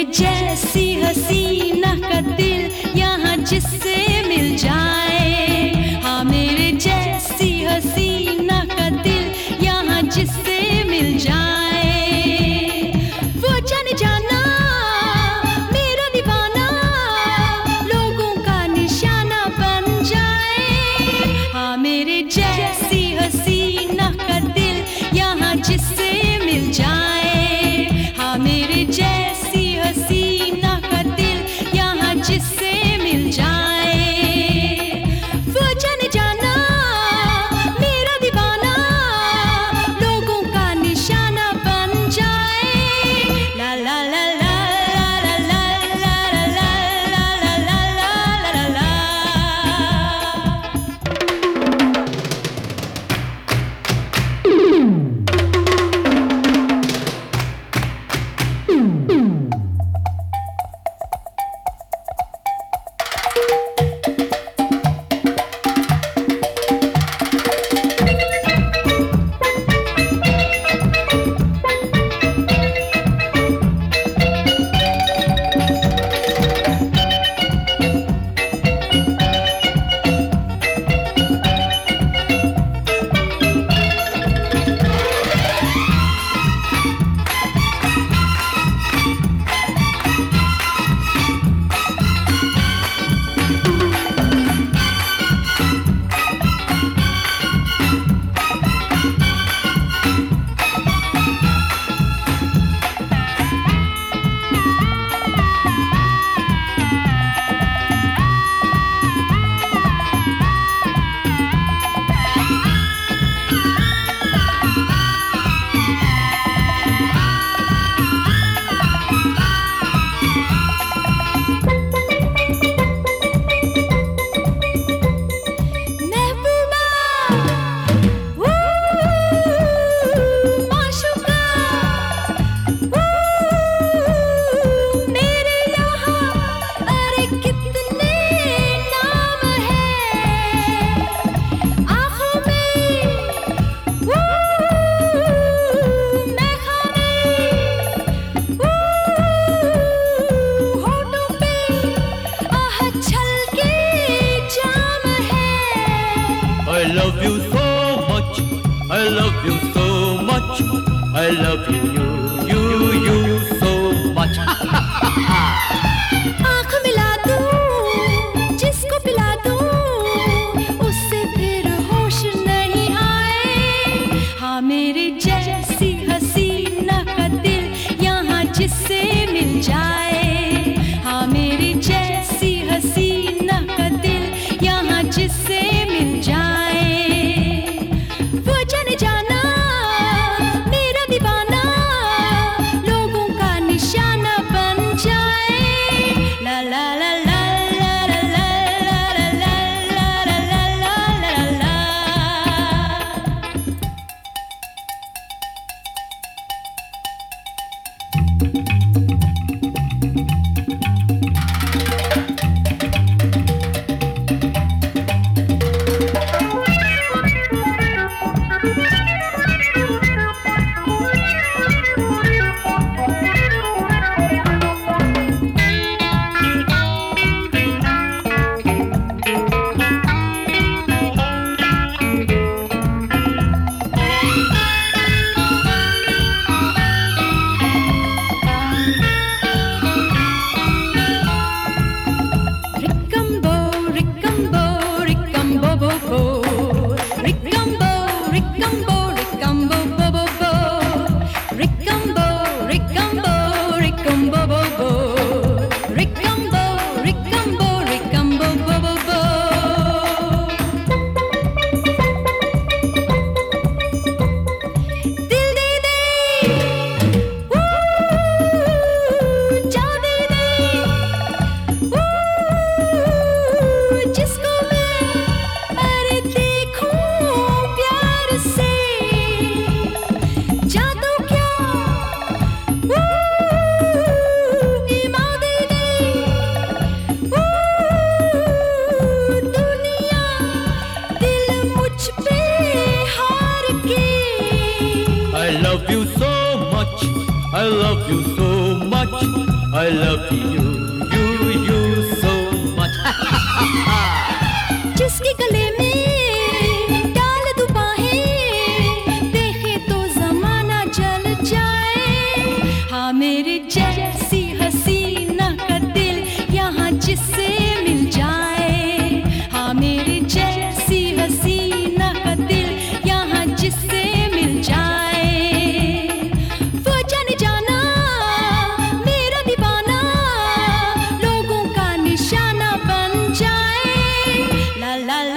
जैसी हसीना का दिल यहाँ जिससे मिल जाए। हाँ मेरे जैसी हसीना का दिल यहाँ जिससे मिल जाए। वो जाने जाना मेरा दीवाना लोगों का निशाना बन जाए। हाँ मेरे जैसी हसीना का दिल यहाँ जिससे मिल जाए। हाँ मेरे जैसी हसीना का दिल यहाँ जिससे मिल जाए। वो जाने जाना मेरा दीवाना लोगों का निशाना बन जाए। ला ला ला ला ला ला ला ला ला ला ला ला ला। I love you so much, I love you so much, I love you so much. आँख मिला दूँ जिसको पिला दूँ उससे फिर होश नहीं आए। हाँ मेरे जैसी हसीना का दिल यहाँ जिससे मिल जाए। हाँ मेरे जैसी हसीना का दिल यहाँ जिससे मिल जाए। वो जाने जाना मेरा दीवाना लोगों का निशाना बन जाए। ला ला ला ला ला ला ला ला ला ला ला ला ला। I love you so much, I love you so much, I love you so much. जिसके गले में डाल दूं बाहें, देखे तो जमाना जल जाए। हाँ मेरे जैसी हसीना का दिल यहाँ जिससे मिल जाए। हाँ मेरे जैसी हसीना का दिल यहाँ जिससे मिल जाए। वो जाने जाना मेरा दीवाना, लोगों का निशाना बन जाए। ला ला ला